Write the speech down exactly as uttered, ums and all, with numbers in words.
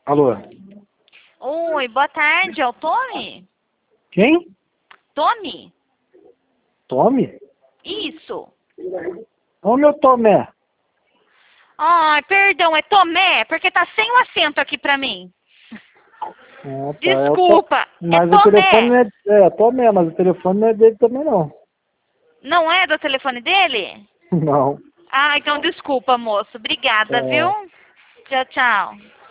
Alô? Oi, boa tarde, é o Tommy? Quem? Tommy? Tome? Isso. Ô, meu Tomé. Ai, perdão, é Tomé, porque tá sem o acento aqui pra mim. Ah, tá. É o To- Desculpa, Mas é o telefone não Tomé. é... É, Tomé, mas o telefone não é dele também, não. Não é do telefone dele? Não. Ah, então desculpa, moço. Obrigada, viu? É... Tchau, tchau.